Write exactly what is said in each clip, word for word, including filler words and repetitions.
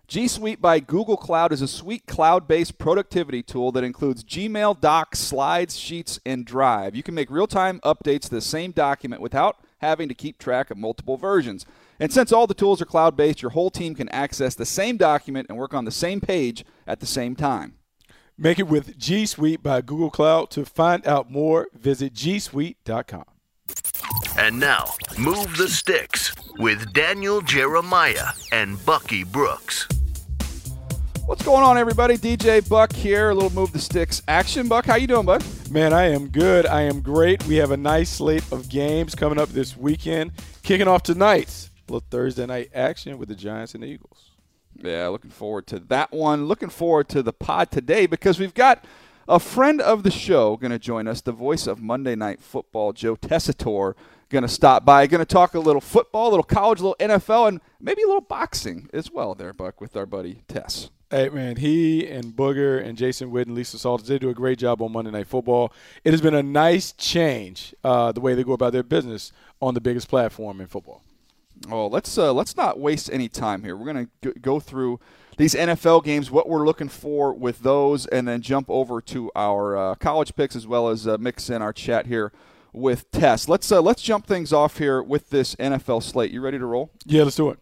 G Suite by Google Cloud is a sweet cloud-based productivity tool that includes Gmail, Docs, Slides, Sheets, and Drive. You can make real-time updates to the same document without having to keep track of multiple versions. And since all the tools are cloud-based, your whole team can access the same document and work on the same page at the same time. Make it with G Suite by Google Cloud. To find out more, visit g suite dot com. And now, Move the Sticks with Daniel Jeremiah and Bucky Brooks. What's going on, everybody? D J Buck here. A little Move the Sticks action. Buck, how you doing, bud? Man, I am good. I am great. We have a nice slate of games coming up this weekend. Kicking off tonight, a little Thursday night action with the Giants and the Eagles. Yeah, looking forward to that one. Looking forward to the pod today because we've got a friend of the show going to join us, the voice of Monday Night Football, Joe Tessitore, going to stop by. Going to talk a little football, a little college, a little N F L, and maybe a little boxing as well there, Buck, with our buddy Tess. Hey, man, he and Booger and Jason Witt and Lisa Salters, they do a great job on Monday Night Football. It has been a nice change, uh, the way they go about their business on the biggest platform in football. Oh, let's uh, let's not waste any time here. We're going to go through these N F L games, what we're looking for with those, and then jump over to our uh, college picks as well as uh, mix in our chat here with Tess. Let's uh, let's jump things off here with this N F L slate. You ready to roll? Yeah, let's do it.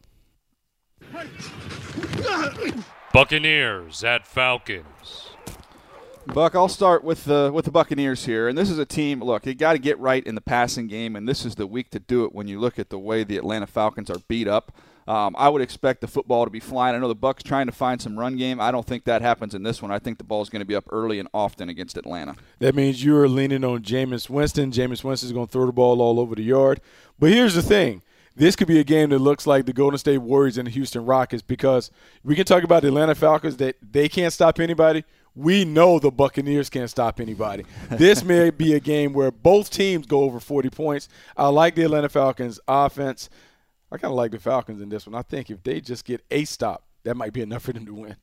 Buccaneers at Falcons. Buck, I'll start with the with the Buccaneers here, and this is a team. Look, you got to get right in the passing game, and this is the week to do it. When you look at the way the Atlanta Falcons are beat up, um, I would expect the football to be flying. I know the Bucs trying to find some run game. I don't think that happens in this one. I think the ball is going to be up early and often against Atlanta. That means you're leaning on Jameis Winston. Jameis Winston is going to throw the ball all over the yard. But here's the thing. This could be a game that looks like the Golden State Warriors and the Houston Rockets, because we can talk about the Atlanta Falcons that they can't stop anybody. We know the Buccaneers can't stop anybody. This may be a game where both teams go over forty points. I like the Atlanta Falcons offense. I kind of like the Falcons in this one. I think if they just get a stop, that might be enough for them to win.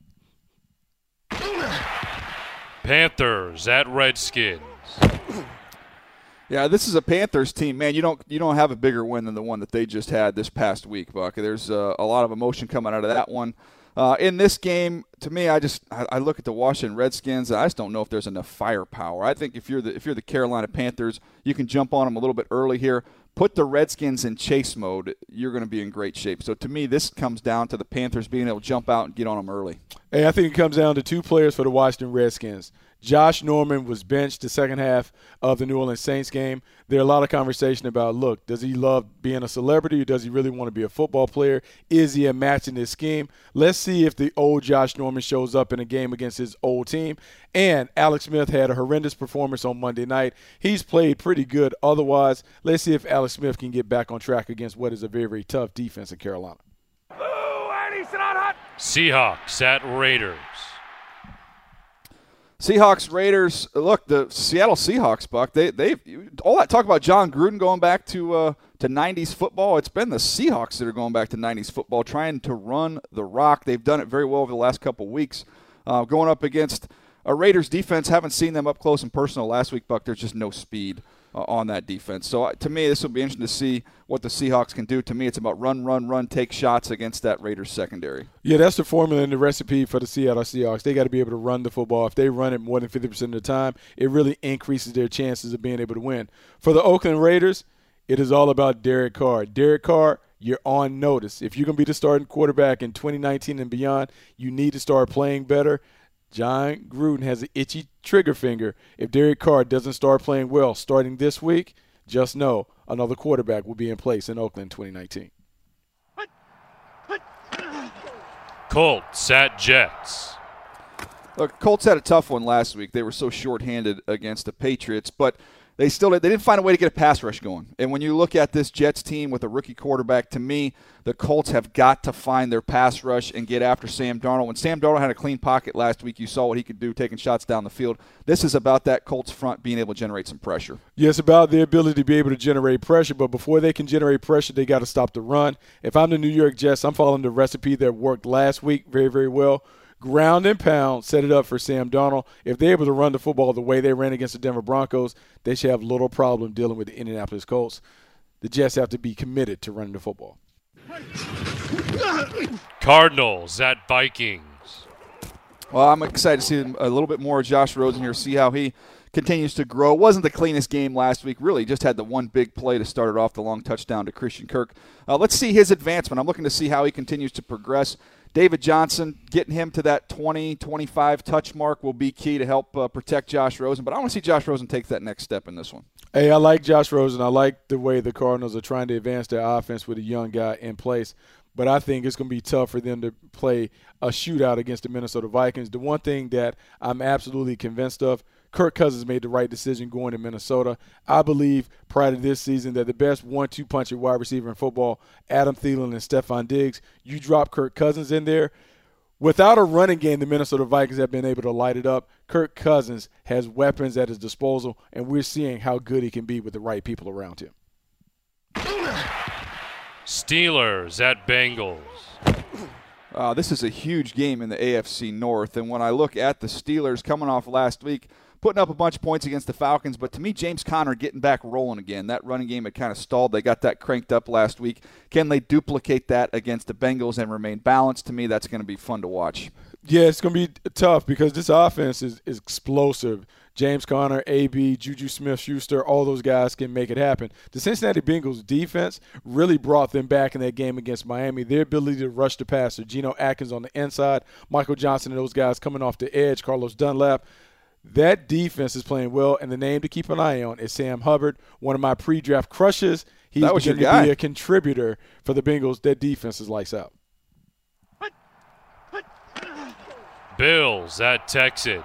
Panthers at Redskins. Yeah, this is a Panthers team, man. You don't you don't have a bigger win than the one that they just had this past week, Buck. There's uh, a lot of emotion coming out of that one. Uh, in this game, to me, I just I, I look at the Washington Redskins, and I just don't know if there's enough firepower. I think if you're the if you're the Carolina Panthers, you can jump on them a little bit early here. Put the Redskins in chase mode, you're going to be in great shape. So to me, this comes down to the Panthers being able to jump out and get on them early. Hey, I think it comes down to two players for the Washington Redskins. Josh Norman was benched the second half of the New Orleans Saints game. There are a lot of conversation about, look, does he love being a celebrity or does he really want to be a football player? Is he a match in this scheme? Let's see if the old Josh Norman shows up in a game against his old team. And Alex Smith had a horrendous performance on Monday night. He's played pretty good otherwise. Let's see if Alex Smith can get back on track against what is a very, very tough defense in Carolina. Seahawks at Raiders. Seahawks, Raiders. Look, the Seattle Seahawks, Buck. They they all that talk about John Gruden going back to uh, to nineties football. It's been the Seahawks that are going back to nineties football, trying to run the rock. They've done it very well over the last couple of weeks, uh, going up against a Raiders defense. Haven't seen them up close and personal last week, Buck. There's just no speed uh, on that defense. So uh, to me, this will be interesting to see what the Seahawks can do. To me, it's about run, run, run, take shots against that Raiders secondary. Yeah, that's the formula and the recipe for the Seattle Seahawks. They got to be able to run the football. If they run it more than fifty percent of the time, it really increases their chances of being able to win. For the Oakland Raiders, it is all about Derek Carr. Derek Carr, you're on notice. If you're going to be the starting quarterback in twenty nineteen and beyond, you need to start playing better. John Gruden has an itchy trigger finger. If Derek Carr doesn't start playing well starting this week, just know another quarterback will be in place in Oakland in twenty nineteen. Colts at Jets. Look, Colts had a tough one last week. They were so shorthanded against the Patriots, but they still they didn't find a way to get a pass rush going. And when you look at this Jets team with a rookie quarterback, to me, the Colts have got to find their pass rush and get after Sam Darnold. When Sam Darnold had a clean pocket last week, you saw what he could do taking shots down the field. This is about that Colts front being able to generate some pressure. Yeah, it's about their ability to be able to generate pressure, but before they can generate pressure, they got to stop the run. If I'm the New York Jets, I'm following the recipe that worked last week very, very well. Ground and pound, set it up for Sam Darnold. If they're able to run the football the way they ran against the Denver Broncos, they should have little problem dealing with the Indianapolis Colts. The Jets have to be committed to running the football. Cardinals at Vikings. Well, I'm excited to see a little bit more of Josh Rosen here, see how he continues to grow. Wasn't the cleanest game last week. Really just had the one big play to start it off, the long touchdown to Christian Kirk. Uh, let's see his advancement. I'm looking to see how he continues to progress. David Johnson, getting him to that twenty, twenty-five touch mark will be key to help uh, protect Josh Rosen. But I want to see Josh Rosen take that next step in this one. Hey, I like Josh Rosen. I like the way the Cardinals are trying to advance their offense with a young guy in place. But I think it's going to be tough for them to play a shootout against the Minnesota Vikings. The one thing that I'm absolutely convinced of, Kirk Cousins made the right decision going to Minnesota. I believe prior to this season that the best one two punch at wide receiver in football, Adam Thielen and Stephon Diggs, you drop Kirk Cousins in there. Without a running game, the Minnesota Vikings have been able to light it up. Kirk Cousins has weapons at his disposal, and we're seeing how good he can be with the right people around him. Steelers at Bengals. Uh, this is a huge game in the A F C North, and when I look at the Steelers coming off last week, putting up a bunch of points against the Falcons, but to me, James Conner getting back rolling again. That running game had kind of stalled. They got that cranked up last week. Can they duplicate that against the Bengals and remain balanced? To me, that's going to be fun to watch. Yeah, it's going to be tough because this offense is, is explosive. James Conner, A B, Juju Smith-Schuster, all those guys can make it happen. The Cincinnati Bengals defense really brought them back in that game against Miami. Their ability to rush the passer, Geno Atkins on the inside, Michael Johnson and those guys coming off the edge, Carlos Dunlap. That defense is playing well, and the name to keep an eye on is Sam Hubbard, one of my pre-draft crushes. He's that was beginning your to guy. be a contributor for the Bengals. That defense is lights out. Bills at Texans.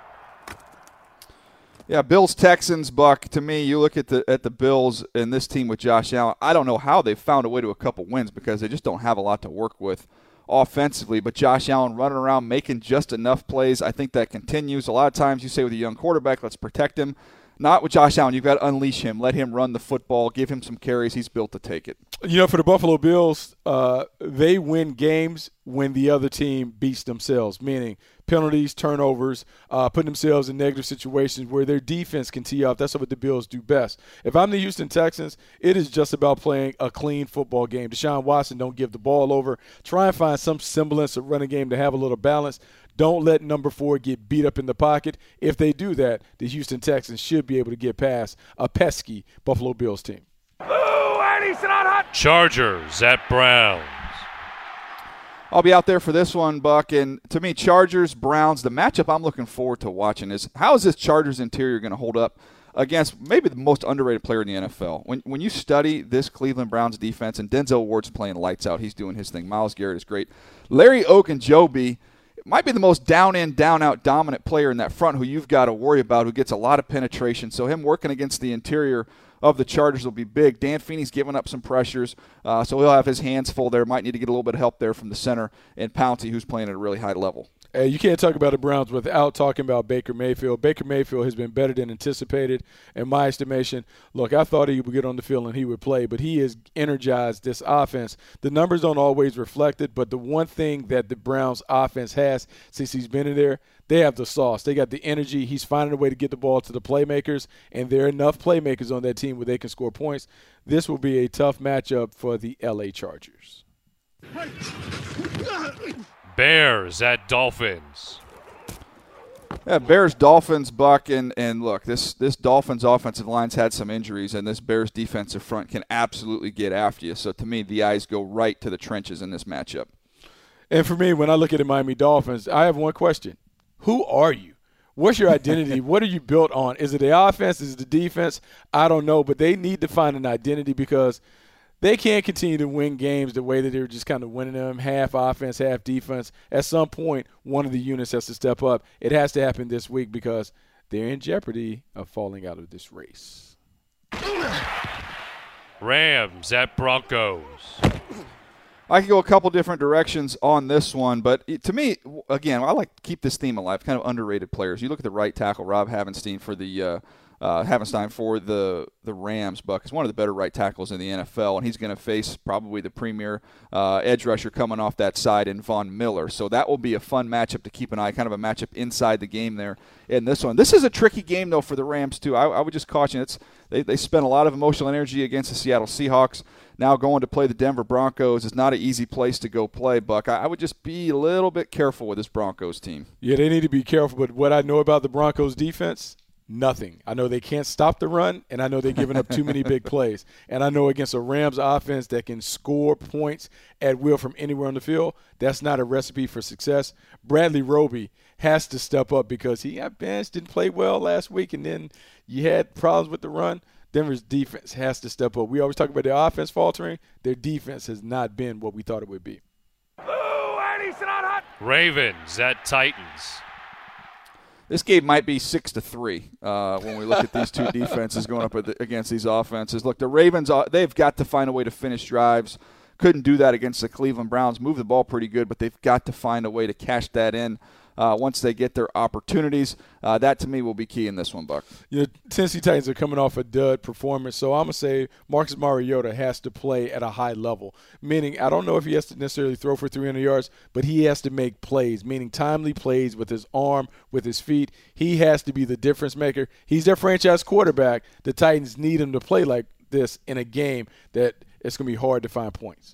Yeah, Bills, Texans, Buck. To me, you look at the at the Bills and this team with Josh Allen. I don't know how they found a way to a couple wins because they just don't have a lot to work with offensively. But Josh Allen running around making just enough plays. I think that continues. A lot of times you say with a young quarterback, let's protect him. Not with Josh Allen. You've got to unleash him. Let him run the football. Give him some carries. He's built to take it. You know, for the Buffalo Bills, uh, they win games when the other team beats themselves, meaning penalties, turnovers, uh, putting themselves in negative situations where their defense can tee up. That's what the Bills do best. If I'm the Houston Texans, it is just about playing a clean football game. Deshaun Watson, don't give the ball over. Try and find some semblance of running game to have a little balance. Don't let number four get beat up in the pocket. If they do that, the Houston Texans should be able to get past a pesky Buffalo Bills team. Chargers at Browns. I'll be out there for this one, Buck. And to me, Chargers, Browns, the matchup I'm looking forward to watching is how is this Chargers interior going to hold up against maybe the most underrated player in the N F L? When when you study this Cleveland Browns defense, and Denzel Ward's playing lights out, he's doing his thing. Myles Garrett is great. Larry Ogunjobi might be the most down-in, down-out dominant player in that front who you've got to worry about, who gets a lot of penetration. So him working against the interior of the Chargers will be big. Dan Feeney's giving up some pressures, uh, so he'll have his hands full there. Might need to get a little bit of help there from the center, and Pouncey, who's playing at a really high level. Hey, you can't talk about the Browns without talking about Baker Mayfield. Baker Mayfield has been better than anticipated in my estimation. Look, I thought he would get on the field and he would play, but he has energized this offense. The numbers don't always reflect it, but the one thing that the Browns offense has since he's been in there, they have the sauce. They got the energy. He's finding a way to get the ball to the playmakers, and there are enough playmakers on that team where they can score points. This will be a tough matchup for the L A Chargers. Bears at Dolphins. Yeah, Bears, Dolphins, Buck, and, and look, this, this Dolphins offensive line's had some injuries, and this Bears defensive front can absolutely get after you. So to me, the eyes go right to the trenches in this matchup. And for me, when I look at the Miami Dolphins, I have one question. Who are you? What's your identity? What are you built on? Is it the offense? Is it the defense? I don't know, but they need to find an identity because they can't continue to win games the way that they're just kind of winning them, half offense, half defense. At some point, one of the units has to step up. It has to happen this week because they're in jeopardy of falling out of this race. Rams at Broncos. I could go a couple different directions on this one, but it, to me, again, I like to keep this theme alive, kind of underrated players. You look at the right tackle, Rob Havenstein for the uh, uh, Havenstein for the the Rams, Buck. Is one of the better right tackles in the N F L, and he's going to face probably the premier uh, edge rusher coming off that side in Von Miller. So that will be a fun matchup to keep an eye, kind of a matchup inside the game there in this one. This is a tricky game, though, for the Rams, too. I, I would just caution it's they, they spent a lot of emotional energy against the Seattle Seahawks. now going to play the Denver Broncos is not an easy place to go play, Buck. I, I would just be a little bit careful with this Broncos team. Yeah, they need to be careful. But what I know about the Broncos defense, nothing. I know they can't stop the run, and I know they're giving up too many big plays. And I know against a Rams offense that can score points at will from anywhere on the field, that's not a recipe for success. Bradley Roby has to step up because he got benched, didn't play well last week, and then you had problems with the run. Denver's defense has to step up. We always talk about their offense faltering. Their defense has not been what we thought it would be. Ravens at Titans. This game might be six to three uh, when we look at these two defenses going up against these offenses. Look, the Ravens, uh, they've got to find a way to finish drives. Couldn't do that against the Cleveland Browns. Move the ball pretty good, but they've got to find a way to cash that in uh, once they get their opportunities. Uh, that, to me, will be key in this one, Buck. You know, Tennessee Titans are coming off a dud performance, so I'm going to say Marcus Mariota has to play at a high level, meaning I don't know if he has to necessarily throw for three hundred yards, but he has to make plays, meaning timely plays with his arm, with his feet. He has to be the difference maker. He's their franchise quarterback. The Titans need him to play like this in a game that it's going to be hard to find points.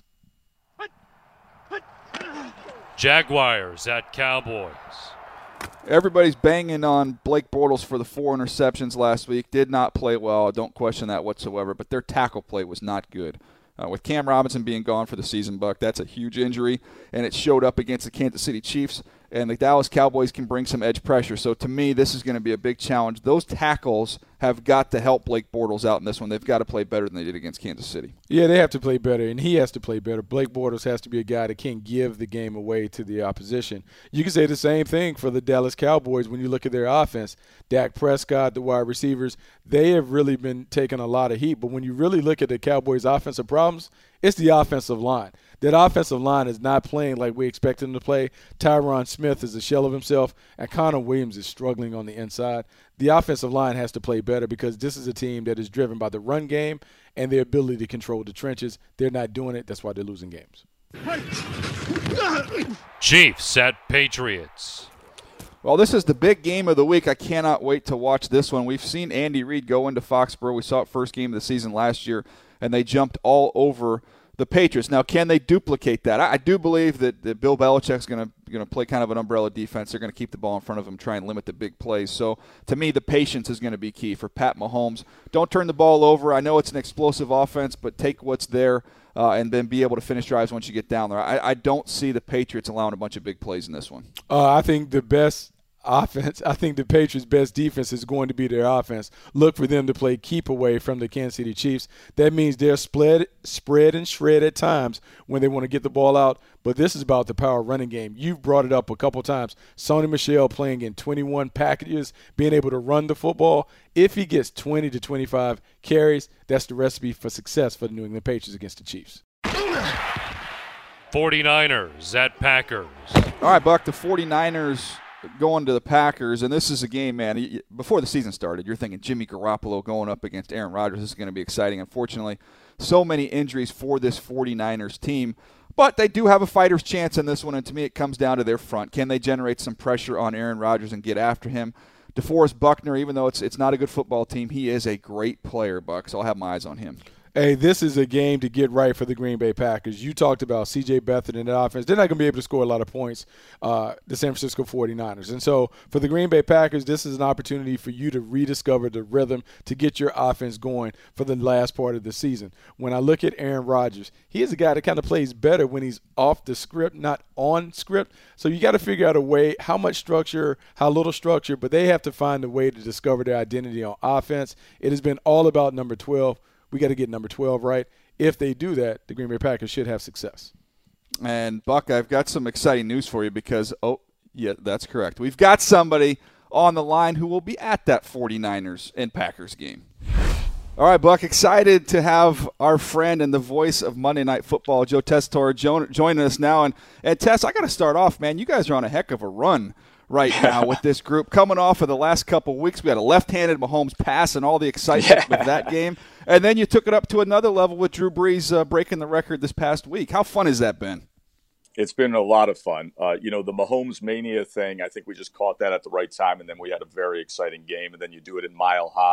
Jaguars at Cowboys. Everybody's banging on Blake Bortles for the four interceptions last week. Did not play well. I don't question that whatsoever, but their tackle play was not good. Uh, with Cam Robinson being gone for the season, Buck, that's a huge injury, and it showed up against the Kansas City Chiefs, and the Dallas Cowboys can bring some edge pressure. So to me, this is going to be a big challenge. Those tackles have got to help Blake Bortles out in this one. They've got to play better than they did against Kansas City. Yeah, they have to play better, and he has to play better. Blake Bortles has to be a guy that can't give the game away to the opposition. You can say the same thing for the Dallas Cowboys when you look at their offense. Dak Prescott, the wide receivers, they have really been taking a lot of heat. But when you really look at the Cowboys' offensive problems, it's the offensive line. That offensive line is not playing like we expect them to play. Tyron Smith is a shell of himself, and Connor Williams is struggling on the inside. The offensive line has to play better because this is a team that is driven by the run game and their ability to control the trenches. They're not doing it. That's why they're losing games. Chiefs at Patriots. Well, this is the big game of the week. I cannot wait to watch this one. We've seen Andy Reid go into Foxborough. We saw it first game of the season last year, and they jumped all over the Patriots. Now, can they duplicate that? I, I do believe that, that Bill Belichick's going to going to play kind of an umbrella defense. They're going to keep the ball in front of him, try and limit the big plays. So, to me, the patience is going to be key for Pat Mahomes. Don't turn the ball over. I know it's an explosive offense, but take what's there uh, and then be able to finish drives once you get down there. I, I don't see the Patriots allowing a bunch of big plays in this one. Uh, I think the best offense, I think the Patriots' best defense is going to be their offense. Look for them to play keep away from the Kansas City Chiefs. That means they're split, spread and shred at times when they want to get the ball out. But this is about the power running game. You've brought it up a couple times. Sony Michel playing in twenty-one packages, being able to run the football. If he gets twenty to twenty-five carries, that's the recipe for success for the New England Patriots against the Chiefs. forty-niners at Packers. All right, Buck, the forty-niners going to the Packers, and this is a game, man, before the season started, you're thinking Jimmy Garoppolo going up against Aaron Rodgers. This is going to be exciting. Unfortunately, so many injuries for this forty-niners team, but they do have a fighter's chance in this one, and to me it comes down to their front. Can they generate some pressure on Aaron Rodgers and get after him? DeForest Buckner, even though it's it's not a good football team, he is a great player, Buck, so I'll have my eyes on him. Hey, this is a game to get right for the Green Bay Packers. You talked about C J Beathard and that offense. They're not going to be able to score a lot of points, uh, the San Francisco forty-niners. And so for the Green Bay Packers, this is an opportunity for you to rediscover the rhythm, to get your offense going for the last part of the season. When I look at Aaron Rodgers, he is a guy that kind of plays better when he's off the script, not on script. So you got to figure out a way, how much structure, how little structure, but they have to find a way to discover their identity on offense. It has been all about number twelve. We got to get number twelve right. If they do that, the Green Bay Packers should have success. And, Buck, I've got some exciting news for you because, oh, yeah, that's correct. We've got somebody on the line who will be at that forty-niners and Packers game. All right, Buck, excited to have our friend and the voice of Monday Night Football, Joe Tessitore, jo- joining us now. And, and Tess, I got to start off, man. You guys are on a heck of a run right now with this group. Coming off of the last couple of weeks, we had a left-handed Mahomes pass and all the excitement yeah. with that game. And then you took it up to another level with Drew Brees uh, breaking the record this past week. How fun has that been? It's been a lot of fun. Uh, you know, the Mahomes Mania thing, I think we just caught that at the right time, and then we had a very exciting game, and then you do it in Mile High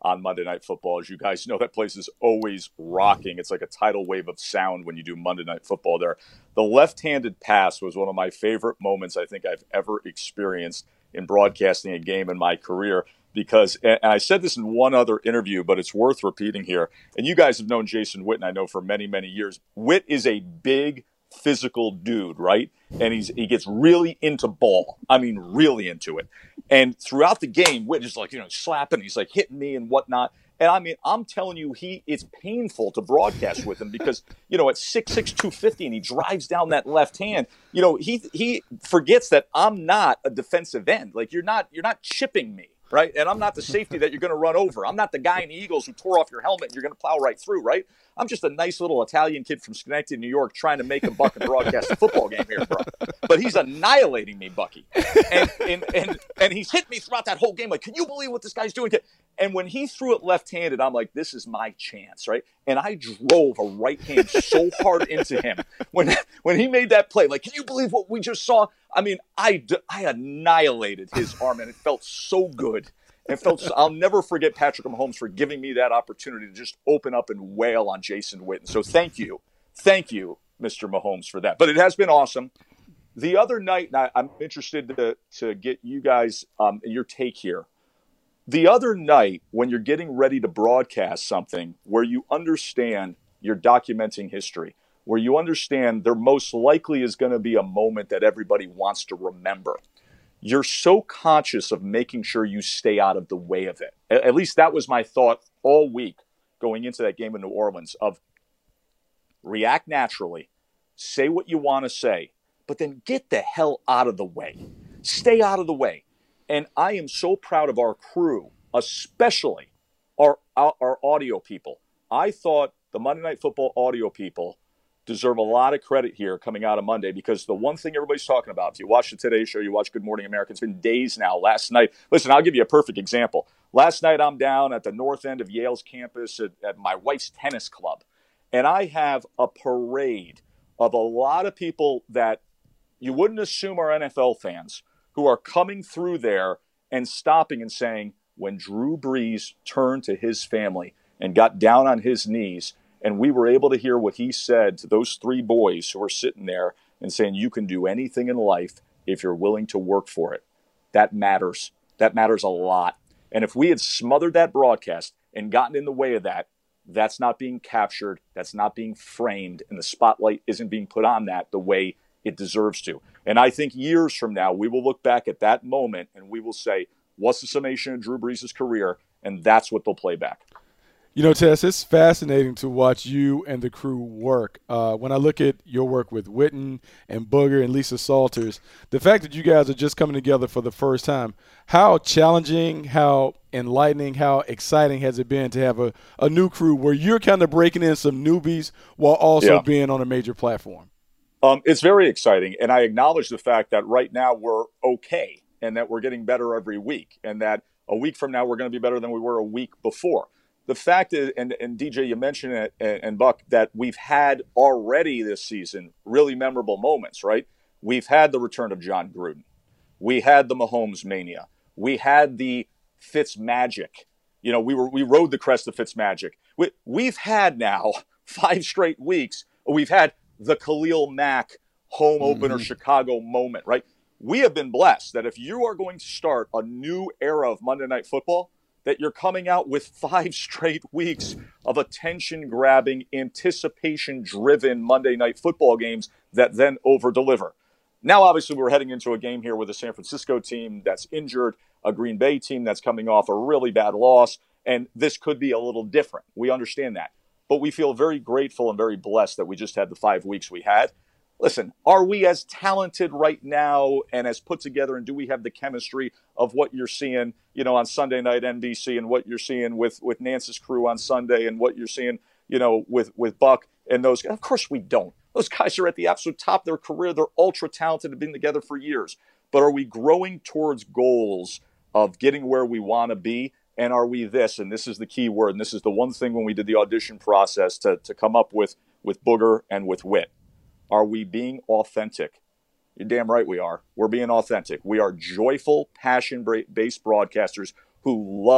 on Monday Night Football. As you guys know, that place is always rocking. It's like a tidal wave of sound when you do Monday Night Football there. The left-handed pass was one of my favorite moments I think I've ever experienced in broadcasting a game in my career, because, and I said this in one other interview, but it's worth repeating here, and you guys have known Jason Witten, I know, for many, many years. Witt is a big, physical dude, right? And he's he gets really into ball. I mean, really into it. And throughout the game, Witt is like, you know, slapping, he's like hitting me and whatnot. And I mean, I'm telling you, he it's painful to broadcast with him because, you know, at six six, two fifty, and he drives down that left hand, you know, he he forgets that I'm not a defensive end. Like, you're not you're not chipping me, right? And I'm not the safety that you're going to run over. I'm not the guy in the Eagles who tore off your helmet and you're going to plow right through, right? I'm just a nice little Italian kid from Schenectady, New York, trying to make a buck and broadcast a football game here, bro. But he's annihilating me, Bucky. And, and and and he's hit me throughout that whole game. Like, can you believe what this guy's doing? And when he threw it left-handed, I'm like, this is my chance, right? And I drove a right hand so hard into him. When when he made that play, like, can you believe what we just saw? I mean, I, I annihilated his arm, and it felt so good. And felt, I'll never forget Patrick Mahomes for giving me that opportunity to just open up and wail on Jason Witten. So thank you. Thank you, Mister Mahomes, for that. But it has been awesome. The other night, and I, I'm interested to, to get you guys um, your take here. The other night, when you're getting ready to broadcast something where you understand you're documenting history, where you understand there most likely is going to be a moment that everybody wants to remember, you're so conscious of making sure you stay out of the way of it. At least that was my thought all week going into that game in New Orleans, of react naturally, say what you want to say, but then get the hell out of the way. Stay out of the way. And I am so proud of our crew, especially our, our, our audio people. I thought the Monday Night Football audio people deserve a lot of credit here coming out of Monday, because the one thing everybody's talking about, if you watch the Today Show, you watch Good Morning America, it's been days now. Last night, listen, I'll give you a perfect example. Last night, I'm down at the north end of Yale's campus at, at my wife's tennis club, and I have a parade of a lot of people that you wouldn't assume are N F L fans who are coming through there and stopping and saying, when Drew Brees turned to his family and got down on his knees, and we were able to hear what he said to those three boys who were sitting there and saying, you can do anything in life if you're willing to work for it. That matters. That matters a lot. And if we had smothered that broadcast and gotten in the way of that, that's not being captured. That's not being framed. And the spotlight isn't being put on that the way it deserves to. And I think years from now, we will look back at that moment and we will say, what's the summation of Drew Brees' career? And that's what they'll play back. You know, Tess, it's fascinating to watch you and the crew work. Uh, when I look at your work with Witten and Booger and Lisa Salters, the fact that you guys are just coming together for the first time, how challenging, how enlightening, how exciting has it been to have a, a new crew where you're kind of breaking in some newbies while also yeah. being on a major platform? Um, it's very exciting, and I acknowledge the fact that right now we're okay and that we're getting better every week, and that a week from now we're going to be better than we were a week before. The fact is, and, and D J, you mentioned it, and, and Buck, that we've had already this season really memorable moments, right? We've had the return of John Gruden. We had the Mahomes mania. We had the Fitz magic. You know, we were we rode the crest of Fitz magic. We, we've had now five straight weeks. We've had the Khalil Mack home opener mm-hmm. Chicago moment, right? We have been blessed that if you are going to start a new era of Monday Night Football, that you're coming out with five straight weeks of attention-grabbing, anticipation-driven Monday Night Football games that then over-deliver. Now, obviously, we're heading into a game here with a San Francisco team that's injured, a Green Bay team that's coming off a really bad loss, and this could be a little different. We understand that. But we feel very grateful and very blessed that we just had the five weeks we had. Listen, are we as talented right now and as put together, and do we have the chemistry of what you're seeing, you know, on Sunday night N B C and what you're seeing with, with Nance's crew on Sunday and what you're seeing, you know, with, with Buck and those guys? Of course we don't. Those guys are at the absolute top of their career. They're ultra talented and been together for years. But are we growing towards goals of getting where we want to be? And are we this? And this is the key word. And this is the one thing when we did the audition process to, to come up with, with Booger and with Witt. Are we being authentic? You're damn right we are. We're being authentic. We are joyful, passion-based broadcasters who love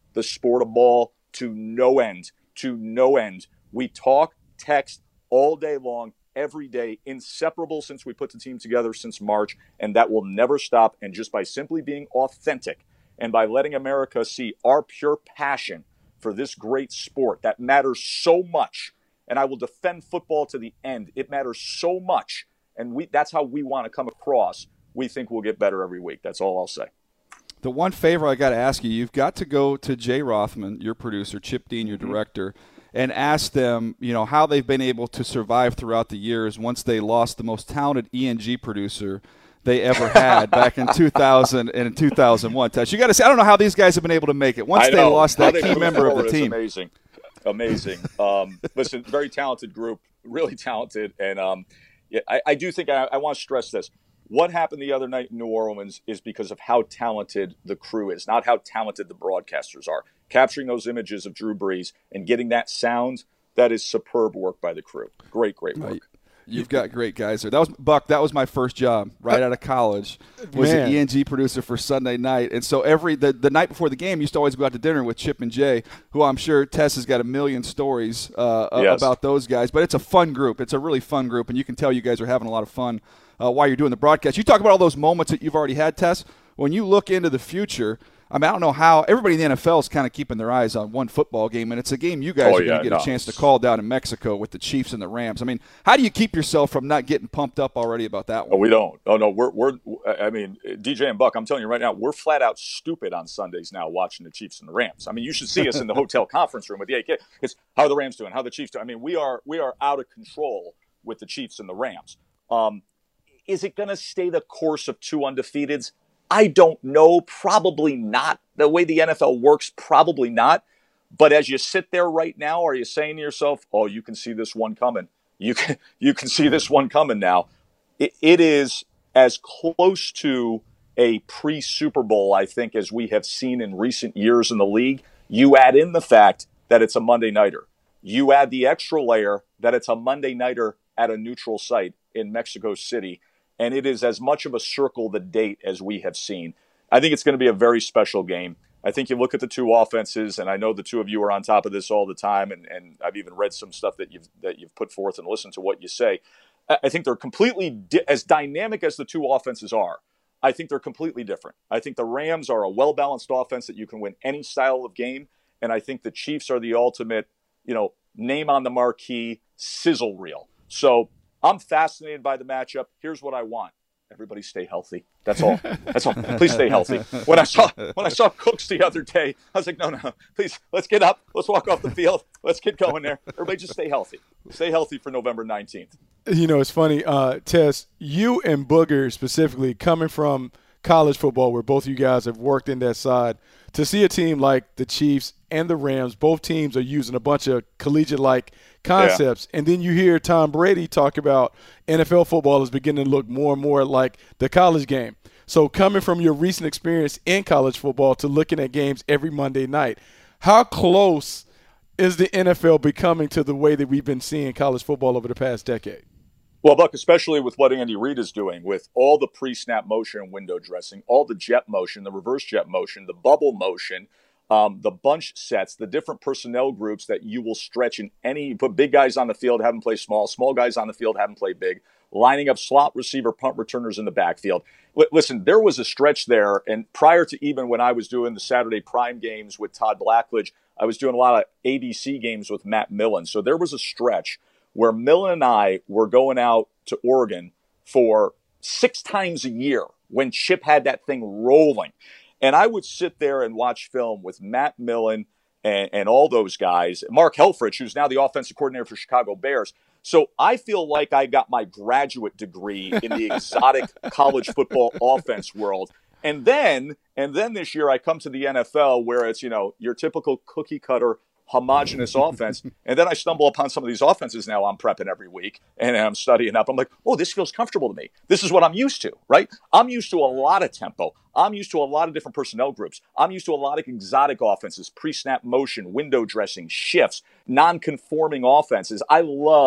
the sport of ball to no end, to no end. We talk, text all day long, every day, inseparable since we put the team together since March, and that will never stop. And just by simply being authentic and by letting America see our pure passion for this great sport that matters so much, and I will defend football to the end. It matters so much, and we that's how we want to come across. We think we'll get better every week. That's all I'll say. The one favor I got to ask you, you've got to go to Jay Rothman, your producer, Chip Dean, your director, and ask them, you know, how they've been able to survive throughout the years once they lost the most talented E N G producer they ever had back in two thousand and in two thousand one. Tess, you got to say, I don't know how these guys have been able to make it once they lost that key member of the team. Amazing, amazing. Um, listen, very talented group, really talented, and um, yeah, I, I do think I, I want to stress this. What happened the other night in New Orleans is because of how talented the crew is, not how talented the broadcasters are. Capturing those images of Drew Brees and getting that sound, that is superb work by the crew. Great, great work. Right. You've got great guys there. That was Buck. That was my first job right out of college. Was Man. an E N G producer for Sunday night, and so every the, the night before the game, I used to always go out to dinner with Chip and Jay, who I'm sure Tess has got a million stories uh, Yes. about those guys. But it's a fun group. It's a really fun group, and you can tell you guys are having a lot of fun uh, while you're doing the broadcast. You talk about all those moments that you've already had, Tess. When you look into the future, I mean, I don't know how everybody in the N F L is kind of keeping their eyes on one football game, and it's a game you guys Oh, are yeah, going to get no. a chance to call down in Mexico with the Chiefs and the Rams. I mean, how do you keep yourself from not getting pumped up already about that one? Oh, we don't. Oh, no, we're, we're, I mean, D J and Buck, I'm telling you right now, we're flat out stupid on Sundays now watching the Chiefs and the Rams. I mean, you should see us in the hotel conference room with the A K. It's how are the Rams doing? How are the Chiefs doing? I mean, we are, we are out of control with the Chiefs and the Rams. Um, is it going to stay the course of two undefeateds? I don't know. Probably not. The way the N F L works, probably not. But as you sit there right now, are you saying to yourself, oh, you can see this one coming? You can you can see this one coming now. It, it is as close to a pre-Super Bowl, I think, as we have seen in recent years in the league. You add in the fact that it's a Monday nighter. You add the extra layer that it's a Monday nighter at a neutral site in Mexico City. And it is as much of a circle the date as we have seen. I think it's going to be a very special game. I think you look at the two offenses, and I know the two of you are on top of this all the time, and, and I've even read some stuff that you've that you've put forth and listened to what you say. I think they're completely di- as dynamic as the two offenses are. I think they're completely different. I think the Rams are a well-balanced offense that you can win any style of game, and I think the Chiefs are the ultimate, you know, name on the marquee sizzle reel. So I'm fascinated by the matchup. Here's what I want. Everybody stay healthy. That's all. That's all. Please stay healthy. When I saw when I saw Cooks the other day, I was like, no, no, please, let's get up. Let's walk off the field. Let's get going there. Everybody just stay healthy. Stay healthy for November nineteenth. You know, it's funny, uh, Tess, you and Booger specifically, coming from college football where both of you guys have worked in that side, to see a team like the Chiefs and the Rams, both teams are using a bunch of collegiate-like concepts. Yeah. And then you hear Tom Brady talk about N F L football is beginning to look more and more like the college game. So coming from your recent experience in college football to looking at games every Monday night, how close is the N F L becoming to the way that we've been seeing college football over the past decade? Well, Buck, especially with what Andy Reid is doing with all the pre-snap motion and window dressing, all the jet motion, the reverse jet motion, the bubble motion, um, the bunch sets, the different personnel groups that you will stretch in any – you put big guys on the field, have them play small, small guys on the field, have them play big, lining up slot receiver, punt returners in the backfield. L- listen, there was a stretch there, and prior to even when I was doing the Saturday prime games with Todd Blackledge, I was doing a lot of A B C games with Matt Millen. So there was a stretch where Millen and I were going out to Oregon for six times a year when Chip had that thing rolling. And I would sit there and watch film with Matt Millen and, and all those guys, Mark Helfrich, who's now the offensive coordinator for Chicago Bears. So I feel like I got my graduate degree in the exotic college football offense world. And then, and then this year I come to the N F L where it's, you know, your typical cookie cutter homogenous offense. And then I stumble upon some of these offenses now I'm prepping every week and I'm studying up. I'm like, oh, this feels comfortable to me. This is what I'm used to, right? I'm used to a lot of tempo. I'm used to a lot of different personnel groups. I'm used to a lot of exotic offenses, pre-snap motion, window dressing, shifts, non-conforming offenses. I love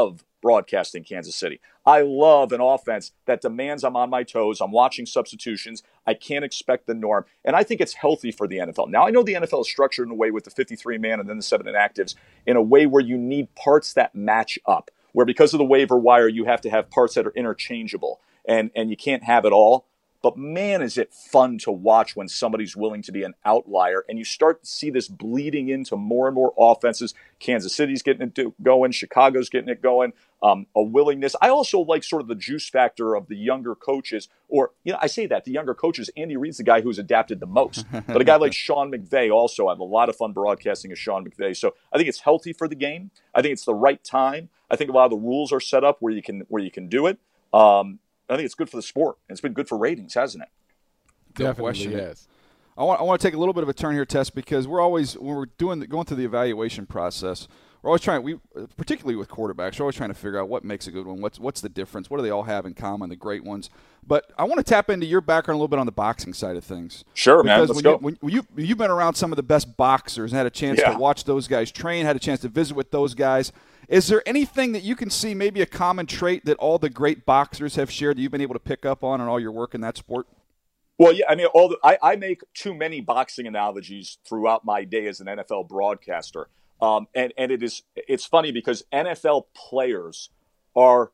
broadcasting Kansas City. I love an offense that demands I'm on my toes. I'm watching substitutions. I can't expect the norm. And I think it's healthy for the N F L. Now, I know the N F L is structured in a way with the fifty-three man and then the seven inactives in a way where you need parts that match up, where because of the waiver wire, you have to have parts that are interchangeable, and, and you can't have it all. But man, is it fun to watch when somebody's willing to be an outlier, and you start to see this bleeding into more and more offenses. Kansas City's getting it going. Chicago's getting it going. Um, a willingness. I also like sort of the juice factor of the younger coaches, or, you know, I say that, the younger coaches. Andy Reid's the guy who's adapted the most. But a guy like Sean McVay also, I have a lot of fun broadcasting as Sean McVay. So I think it's healthy for the game. I think it's the right time. I think a lot of the rules are set up where you can where you can do it. Um, I think it's good for the sport. It's been good for ratings, hasn't it? Definitely, yes. I want I want to take a little bit of a turn here, Tess, because we're always when we're doing the, going through the evaluation process, we're always trying. We particularly with quarterbacks, we're always trying to figure out what makes a good one. What's what's the difference? What do they all have in common? The great ones. But I want to tap into your background a little bit on the boxing side of things. Sure, man. Because Let's when go. You, when you you've been around some of the best boxers and had a chance Yeah. to watch those guys train, had a chance to visit with those guys. Is there anything that you can see, maybe a common trait that all the great boxers have shared that you've been able to pick up on in all your work in that sport? Well, yeah, I mean, all the, I, I make too many boxing analogies throughout my day as an N F L broadcaster, um, and and it is it's funny because N F L players are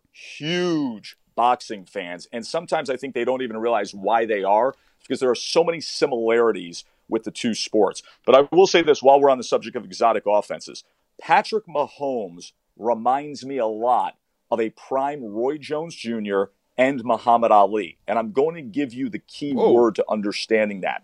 huge boxing fans, and sometimes I think they don't even realize why they are, because there are so many similarities with the two sports. But I will say this while we're on the subject of exotic offenses, Patrick Mahomes reminds me a lot of a prime Roy Jones Junior and Muhammad Ali. And I'm going to give you the key Whoa. word to understanding that.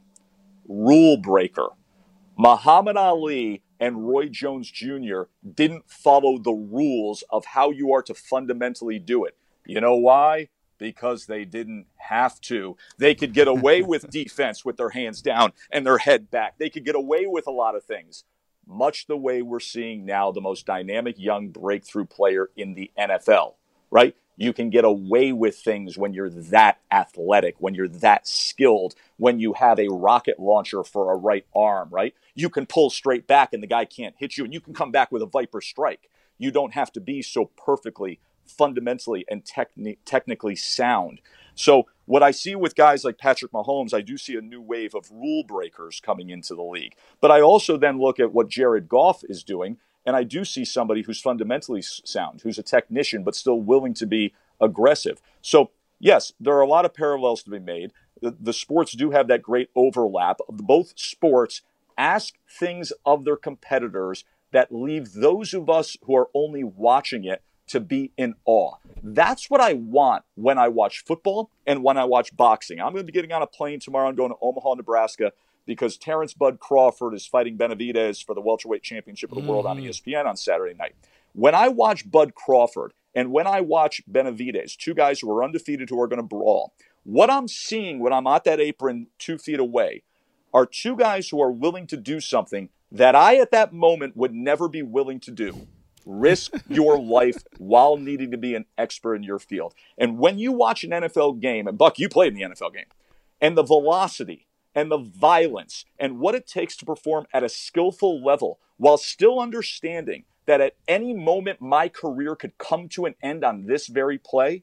Rule breaker. Muhammad Ali and Roy Jones Junior didn't follow the rules of how you are to fundamentally do it. You know why? Because they didn't have to. They could get away with defense with their hands down and their head back. They could get away with a lot of things. Much the way we're seeing now the most dynamic young breakthrough player in the N F L, right? You can get away with things when you're that athletic, when you're that skilled, when you have a rocket launcher for a right arm, right? You can pull straight back and the guy can't hit you, and you can come back with a Viper strike. You don't have to be so perfectly, fundamentally, and techni- technically sound. So what I see with guys like Patrick Mahomes, I do see a new wave of rule breakers coming into the league. But I also then look at what Jared Goff is doing, and I do see somebody who's fundamentally sound, who's a technician, but still willing to be aggressive. So, yes, there are a lot of parallels to be made. The, the sports do have that great overlap. Both sports ask things of their competitors that leave those of us who are only watching it to be in awe. That's what I want when I watch football and when I watch boxing. I'm going to be getting on a plane tomorrow and going to Omaha, Nebraska, because Terrence Bud Crawford is fighting Benavidez for the welterweight championship of the world on E S P N on Saturday night. When I watch Bud Crawford and when I watch Benavidez, two guys who are undefeated who are going to brawl, what I'm seeing when I'm at that apron two feet away are two guys who are willing to do something that I at that moment would never be willing to do. Risk your life while needing to be an expert in your field. And when you watch an N F L game, and Buck, you played in the N F L game, and the velocity and the violence and what it takes to perform at a skillful level while still understanding that at any moment my career could come to an end on this very play,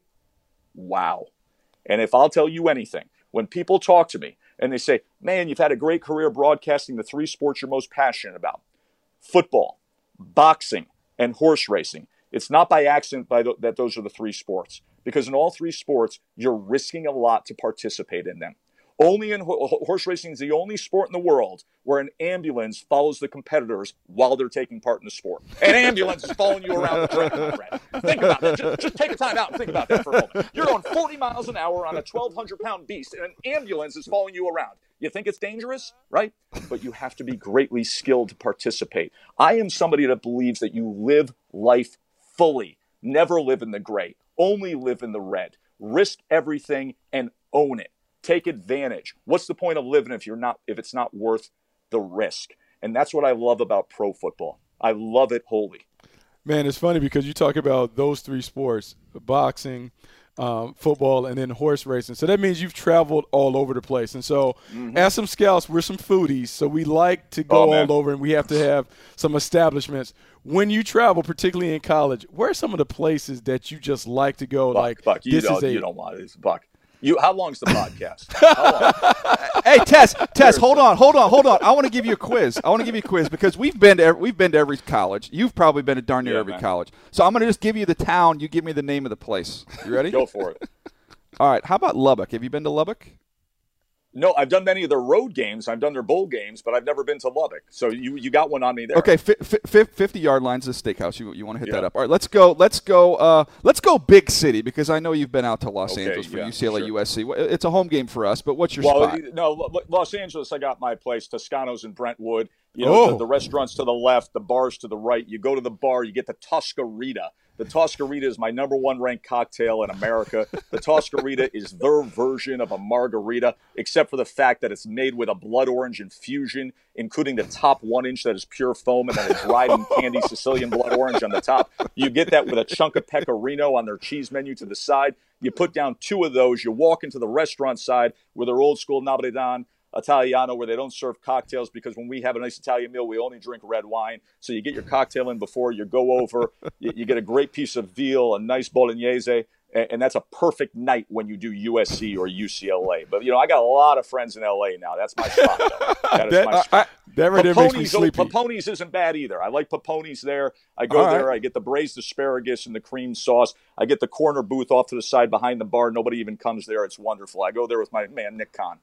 wow. And if I'll tell you anything, when people talk to me and they say, man, you've had a great career broadcasting the three sports you're most passionate about, football, boxing, and horse racing. It's not by accident by th- that those are the three sports, because in all three sports, you're risking a lot to participate in them. Only in ho- horse racing is the only sport in the world where an ambulance follows the competitors while they're taking part in the sport. An ambulance is following you around the track, my friend. Think about that. Just, just take a time out and think about that for a moment. You're going forty miles an hour on a twelve hundred pound beast, and an ambulance is following you around. You think it's dangerous, right? But you have to be greatly skilled to participate. I am somebody that believes that you live life fully. Never live in the gray. Only live in the red. Risk everything and own it. Take advantage. What's the point of living if you're not if it's not worth the risk? And that's what I love about pro football. I love it wholly. Man, it's funny because you talk about those three sports, boxing, um, football, and then horse racing. So that means you've traveled all over the place. And so Mm-hmm. as some scouts, we're some foodies, so we like to go Oh, man. all over, and we have to have some establishments. When you travel, particularly in college, where are some of the places that you just like to go? Buck, like, Buck, you this don't, is a you don't want it. It's Buck. You, how long's the podcast? How long? Hey, Tess, Tess, hold on, hold on, hold on. I want to give you a quiz. I want to give you a quiz because we've been to every, we've been to every college. You've probably been to darn near Yeah, every man. college. So I'm going to just give you the town. You give me the name of the place. You ready? Go for it. All right. How about Lubbock? Have you been to Lubbock? No, I've done many of their road games. I've done their bowl games, but I've never been to Lubbock. So you you got one on me there. Okay, fi- fi- fifty yard lines is a steakhouse. You you want to hit Yeah. that up? All right, let's go. Let's go. Uh, let's go big city because I know you've been out to Los Okay, Angeles for yeah, U C L A, sure. U S C. It's a home game for us. But what's your Well, spot? no, Lo- Los Angeles, I got my place. Toscano's in Brentwood. You know, Oh. the, the restaurants to the left, the bars to the right. You go to the bar, you get the Toscarita. The Toscarita is my number one ranked cocktail in America. The Toscarita is their version of a margarita, except for the fact that it's made with a blood orange infusion, including the top one inch that is pure foam and then a dried and candy Sicilian blood orange on the top. You get that with a chunk of pecorino on their cheese menu to the side. You put down two of those. You walk into the restaurant side with their old school Napolitan Italiano where they don't serve cocktails because when we have a nice Italian meal, we only drink red wine. So you get your cocktail in before you go over. You, you get a great piece of veal, a nice bolognese, and, and that's a perfect night when you do U S C or U C L A. But, you know, I got a lot of friends in L A now. That's my spot, though. That is That- my I- spot. that right there makes me Papone's, sleepy. Papone's isn't bad either. I like Papone's there. I go All right. there. I get the braised asparagus and the cream sauce. I get the corner booth off to the side behind the bar. Nobody even comes there. It's wonderful. I go there with my man, Nick Kahn.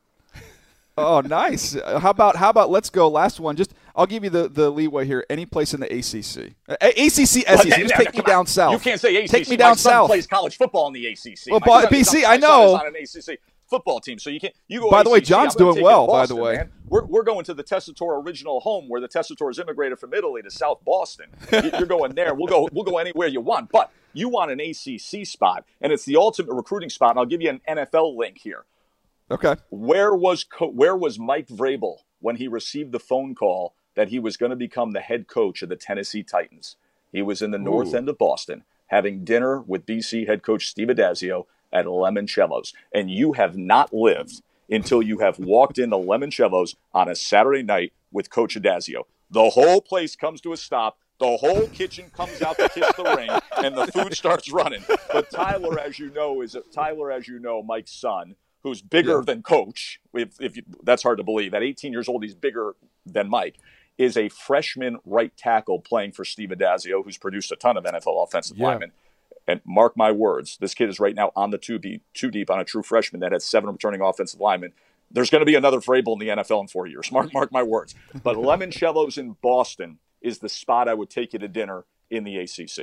Oh, nice. Uh, How about how about let's go last one. Just I'll give you the, the leeway here. Any place in the A C C, uh, A C C, S E C. Just Now, take come me on. down south. You can't say A C C. Take me My down son south. plays college football in the A C C. Well, My but son- B C, my I son know. is on an A C C football team, so you can't. You go. By the way, A C C, John's I'm gonna doing take well, it by Boston, the way. man. We're we're going to the Tessitore original home where the Tessitores immigrated from Italy to South Boston. You- You're going there. We'll go. We'll go anywhere you want, but you want an A C C spot, and it's the ultimate recruiting spot. And I'll give you an N F L link here. Okay. Where was co- where was Mike Vrabel when he received the phone call that he was going to become the head coach of the Tennessee Titans? He was in the north Ooh. end of Boston having dinner with B C head coach Steve Adazio at Lemoncello's. And you have not lived until you have walked into Lemoncello's on a Saturday night with Coach Adazio. The whole place comes to a stop. The whole kitchen comes out to kiss the ring, and the food starts running. But Tyler, as you know, is Tyler, as you know, Mike's son, who's bigger Yeah. than Coach. If, if you, that's hard to believe. At eighteen years old, he's bigger than Mike. Is a freshman right tackle playing for Steve Adazio, who's produced a ton of N F L offensive Yeah. linemen. And mark my words, this kid is right now on the two deep, two deep on a true freshman that had seven returning offensive linemen. There's going to be another Vrabel in the N F L in four years. Mark, mark my words. But Lemoncello's in Boston is the spot I would take you to dinner in the A C C.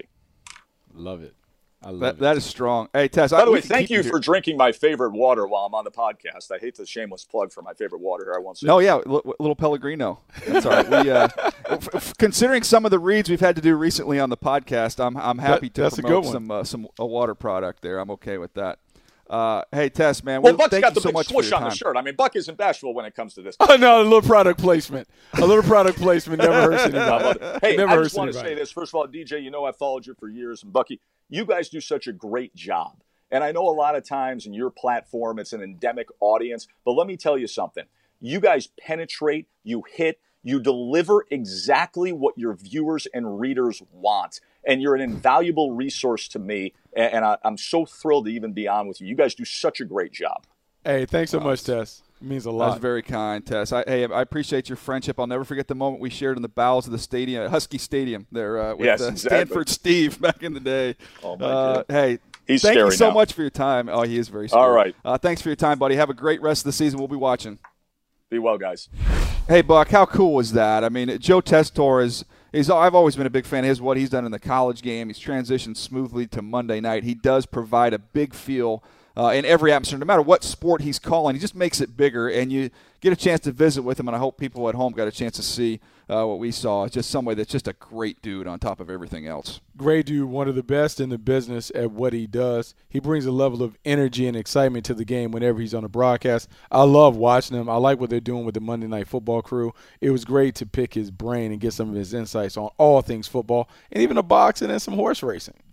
Love it. I love That it. that is strong. Hey, Tess. By I, the we way, can thank keep you here. for drinking my favorite water while I'm on the podcast. I hate the shameless plug for my favorite water here. I won't say. No, yeah, l- little Pellegrino. That's all right. We, uh, f- f- considering some of the reads we've had to do recently on the podcast, I'm I'm happy That- to that's a promote good one. some uh, some a water product there. I'm okay with that. Uh, hey, Tess, man, Well, we, Buck's thank got you the so big much for swoosh your on time. the shirt. I mean, Buck isn't bashful when it comes to this. Oh, no, a little product placement. A little product placement never hurts anybody. Hey, It never I hurts just want to anybody. say this. First of all, D J, you know I've followed you for years, and Bucky, you guys do such a great job. And I know a lot of times in your platform, it's an endemic audience, but let me tell you something. You guys penetrate, you hit, you deliver exactly what your viewers and readers want. And you're an invaluable resource to me. And, and I, I'm so thrilled to even be on with you. You guys do such a great job. Hey, thanks so much, Tess. It means a That lot. was very kind, Tess. I, hey, I appreciate your friendship. I'll never forget the moment we shared in the bowels of the stadium, Husky Stadium, there uh, with Yes, uh, exactly. Stanford Steve back in the day. Oh, my uh, God. hey, He's thank you scary so now. much for your time. Oh, he is very scary. All right. Uh, thanks for your time, buddy. Have a great rest of the season. We'll be watching. Be well, guys. Hey, Buck, how cool was that? I mean, Joe Tessitore is he's I've always been a big fan of his, what he's done in the college game. He's transitioned smoothly to Monday night. He does provide a big feel uh, in every atmosphere, no matter what sport he's calling. He just makes it bigger, and you get a chance to visit with him, and I hope people at home got a chance to see uh, what we saw. It's just somebody that's just a great dude on top of everything else. Great dude, one of the best in the business at what he does. He brings a level of energy and excitement to the game whenever he's on a broadcast. I love watching him. I like what they're doing with the Monday Night Football crew. It was great to pick his brain and get some of his insights on all things football and even the boxing and some horse racing.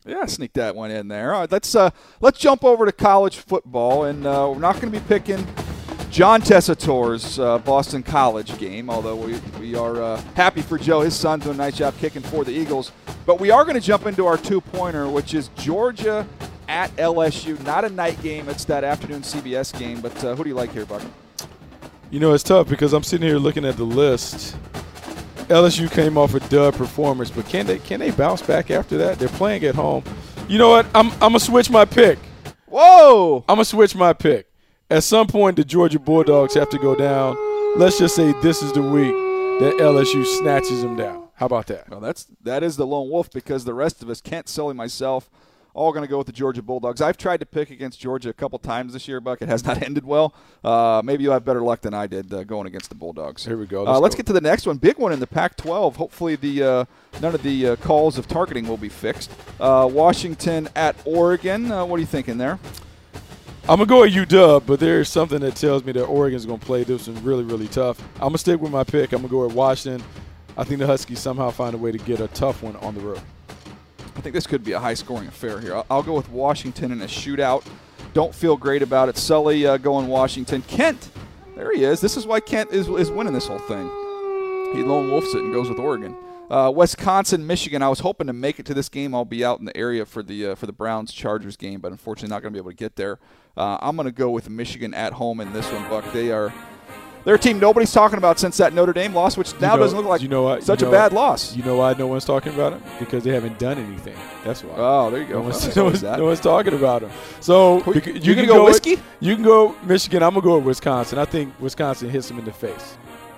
Yeah, sneak that one in there. All right, let's uh, let's jump over to college football, and uh, we're not going to be picking John Tessitore's uh, Boston College game, although we, we are uh, happy for Joe. His son's doing a nice job kicking for the Eagles. But we are going to jump into our two-pointer, which is Georgia at L S U. Not a night game. It's that afternoon C B S game. But uh, who do you like here, Buck? You know, it's tough because I'm sitting here looking at the list. L S U came off a dud performance, but can they can they bounce back after that? They're playing at home. You know what? I'm I'm gonna switch my pick. Whoa! I'm gonna switch my pick. At some point, the Georgia Bulldogs have to go down. Let's just say this is the week that L S U snatches them down. How about that? Well, that's that is the lone wolf because the rest of us, Kent, Sully, myself, all going to go with the Georgia Bulldogs. I've tried to pick against Georgia a couple times this year, Buck. It has not ended well. Uh, maybe you'll have better luck than I did uh, going against the Bulldogs. Here we go. Let's, uh, let's get to the next one. Big one in the Pac twelve. Hopefully the uh, none of the uh, calls of targeting will be fixed. Uh, Washington at Oregon. Uh, what are you thinking there? I'm going to go at U W, but there's something that tells me that Oregon's going to play this one really, really tough. I'm going to stick with my pick. I'm going to go at Washington. I think the Huskies somehow find a way to get a tough one on the road. I think this could be a high-scoring affair here. I'll, I'll go with Washington in a shootout. Don't feel great about it. Sully uh, going Washington. Kent, there he is. This is why Kent is, is winning this whole thing. He lone wolfs it and goes with Oregon. Uh, Wisconsin, Michigan. I was hoping to make it to this game. I'll be out in the area for the uh, for the Browns-Chargers game, but unfortunately not going to be able to get there. Uh, I'm going to go with Michigan at home in this one, Buck. They are they're a team nobody's talking about since that Notre Dame loss, which now you know, doesn't look like you know what, such you know a bad what, loss. You know why no one's talking about it? Because they haven't done anything. That's why. Oh, there you go. No one's, no, no one's, no one's talking about them. So Who, you, you, you can can go, go whiskey? With, you can go Michigan. I'm going to go with Wisconsin. I think Wisconsin hits them in the face.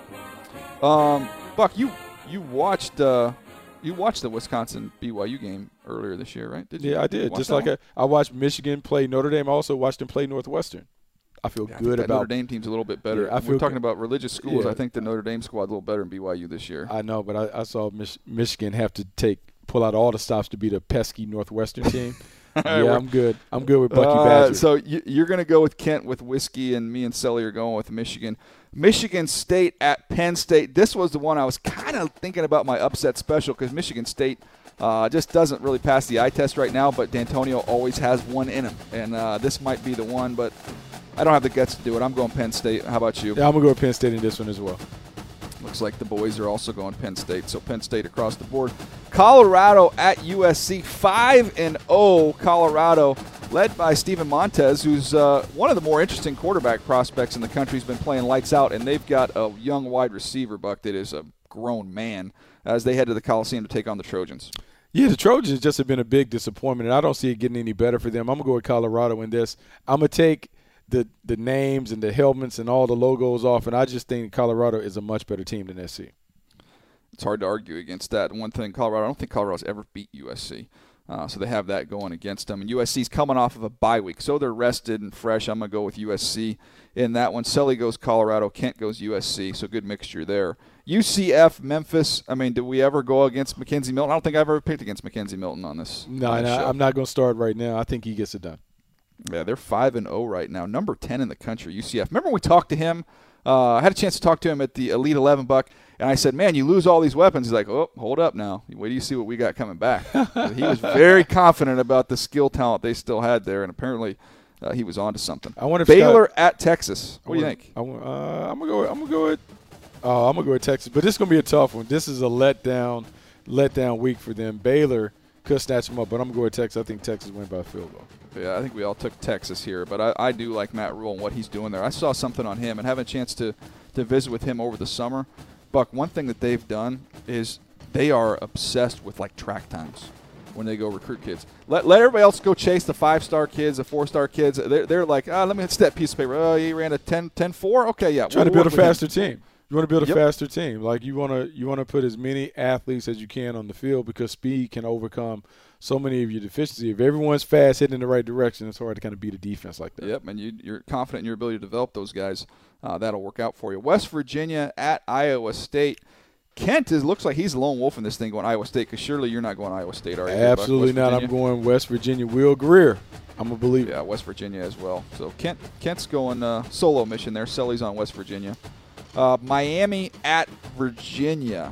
Um, Buck, you you watched uh, you watched the Wisconsin B Y U game earlier this year, right? Did you? Yeah, I did. Watch Just that like one? I, I watched Michigan play Notre Dame. I also watched them play Northwestern. I feel Yeah, I good think that about Notre Dame team's a little bit better. Yeah, I We're feel talking good. about religious schools. Yeah. I think the Notre Dame squad a little better than B Y U this year. I know, but I, I saw Mich- Michigan have to take pull out all the stops to beat a pesky Northwestern team. Yeah, I'm good. I'm good with Bucky Uh, Badger. so you, you're going to go with Kent with whiskey, and me and Sully are going with Michigan. Michigan State at Penn State. This was the one I was kind of thinking about my upset special because Michigan State uh, just doesn't really pass the eye test right now, but D'Antonio always has one in him, and uh, this might be the one, but I don't have the guts to do it. I'm going Penn State. How about you? Yeah, I'm going to go with Penn State in this one as well. Looks like the boys are also going Penn State, so Penn State across the board. Colorado at U S C, five and oh Colorado, led by Steven Montez, who's uh, one of the more interesting quarterback prospects in the country. He's been playing lights out, and they've got a young wide receiver, Buck, that is a grown man, as they head to the Coliseum to take on the Trojans. Yeah, the Trojans just have been a big disappointment, and I don't see it getting any better for them. I'm going to go with Colorado in this. I'm going to take the the names and the helmets and all the logos off, and I just think Colorado is a much better team than S C. It's hard to argue against that. One thing, Colorado, I don't think Colorado's ever beat U S C. Uh, so they have that going against them. And U S C's coming off of a bye week, so they're rested and fresh. I'm going to go with U S C in that one. Sully goes Colorado. Kent goes U S C, so good mixture there. U C F, Memphis. I mean, did we ever go against Mackenzie Milton? I don't think I've ever picked against Mackenzie Milton on this. No, on this no show. I'm not going to start right now. I think he gets it done. Yeah, they're five and oh right now, number ten in the country, U C F. Remember when we talked to him? Uh, I had a chance to talk to him at the Elite eleven, Buck, and I said, man, you lose all these weapons. He's like, oh, hold up now. Wait till you see what we got coming back. He was very confident about the skill talent they still had there, and apparently uh, he was onto something. I wonder if Baylor Scott, at Texas. What I do you wonder, think? I, wonder- uh, I'm gonna go. I'm gonna go with. Oh, I'm gonna go with Texas, but this is gonna be a tough one. This is a letdown, letdown week for them. Baylor could snatch them up, but I'm gonna go with Texas. I think Texas win by a field goal. Yeah, I think we all took Texas here, but I, I do like Matt Rule and what he's doing there. I saw something on him and having a chance to, to visit with him over the summer. Buck, one thing that they've done is they are obsessed with, like, track times when they go recruit kids. Let, let everybody else go chase the five-star kids, the four-star kids. They're, they're like, ah, let me hit that piece of paper. Oh, he ran a ten four? Okay, yeah. Trying we'll to build a work with him. faster team. You want to build a Yep. faster team. Like you want to you want to put as many athletes as you can on the field because speed can overcome so many of your deficiencies. If everyone's fast, heading in the right direction, it's hard to kind of beat a defense like that. Yep, and you, you're confident in your ability to develop those guys. Uh, that'll work out for you. West Virginia at Iowa State. Kent is looks like he's a lone wolf in this thing going Iowa State because surely you're not going Iowa State, are you? Absolutely West not. Virginia? I'm going West Virginia. Will Greer. I'm a believer. Yeah, West Virginia as well. So Kent Kent's going uh, solo mission there. Sully's on West Virginia. Uh, Miami at Virginia.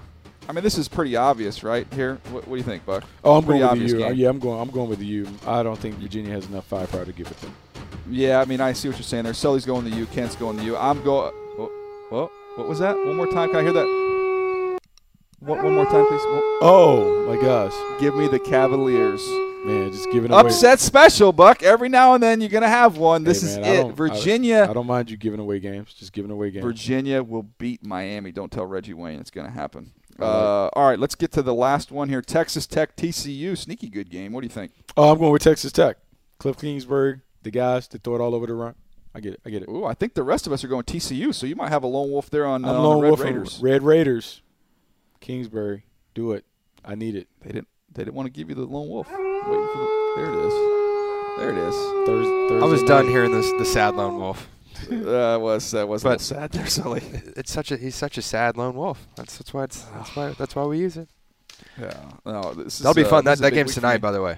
I mean, this is pretty obvious, right? Here, what, what do you think, Buck? Oh, I'm pretty going with the obvious U. game. Yeah, I'm going. I'm going with the U. I don't think Virginia has enough firepower to give it to them. Yeah, I mean, I see what you're saying there. Sully's going the U. Kent's going the U. I'm going. Well, well, what was that? One more time. Can I hear that? What, one more time, please. Well, Oh my gosh, give me the Cavaliers. man, just giving away. Upset special, Buck. Every now and then you're going to have one. This Hey, is man, I it. don't- Virginia. I, I don't mind you giving away games. Just giving away games. Virginia will beat Miami. Don't tell Reggie Wayne it's going to happen. All Uh, right. all right, let's get to the last one here. Texas Tech, T C U. Sneaky good game. What do you think? Oh, I'm going with Texas Tech. Cliff Kingsbury, the guys that throw it all over the run. I get it. I get it. Ooh, I think the rest of us are going T C U, so you might have a lone wolf there on, uh, I'm on lone the Red wolf Raiders. from Red Raiders. Kingsbury, do it. I need it. They didn't. They didn't want to give you the lone wolf. Waiting for the, there it is. There it is. Thursday, Thursday I was done night. hearing this, the sad lone wolf. That was that was a But- little sad there, Sully. It's such a he's such a sad lone wolf. That's that's why it's that's why that's why we use it. Yeah. No, this is, That'll be uh, fun. this That is a that big game's week for tonight, me. by the way.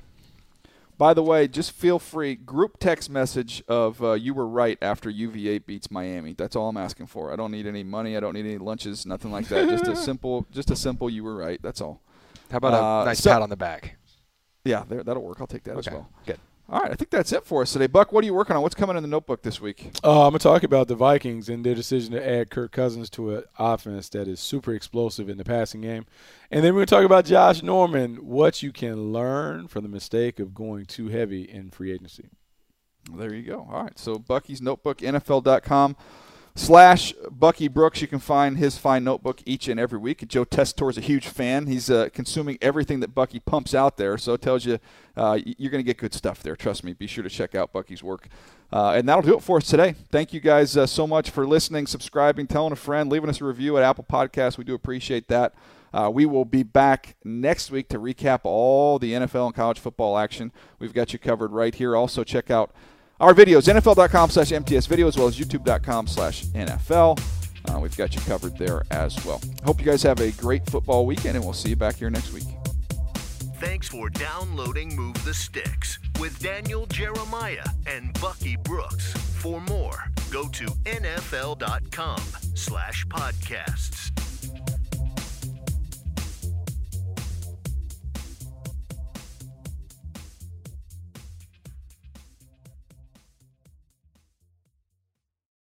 By the way, just feel free. Group text message of uh, you were right after U V A beats Miami. That's all I'm asking for. I don't need any money. I don't need any lunches. Nothing like that. Just a simple, just a simple. You were right. That's all. How about Uh, a nice so- pat on the back? Yeah, there, that'll work. I'll take that as Okay, well. good. All right, I think that's it for us today. Buck, what are you working on? What's coming in the notebook this week? Uh, I'm going to talk about the Vikings and their decision to add Kirk Cousins to an offense that is super explosive in the passing game. And then we're going to talk about Josh Norman, what you can learn from the mistake of going too heavy in free agency. There you go. All right, so Bucky's Notebook, N F L dot com slash Bucky Brooks. You can find his fine notebook each and every week. Joe Tessitore is a huge fan. He's uh, consuming everything that Bucky pumps out there, so it tells you uh, you're going to get good stuff there. Trust me. Be sure to check out Bucky's work. Uh, and that'll do it for us today. Thank you guys uh, so much for listening, subscribing, telling a friend, leaving us a review at Apple Podcasts. We do appreciate that. Uh, we will be back next week to recap all the N F L and college football action. We've got you covered right here. Also, check out our videos, N F L dot com slash M T S video, as well as YouTube dot com slash N F L. Uh, we've got you covered there as well. Hope you guys have a great football weekend, and we'll see you back here next week. Thanks for downloading Move the Sticks with Daniel Jeremiah and Bucky Brooks. For more, go to N F L dot com slash podcasts.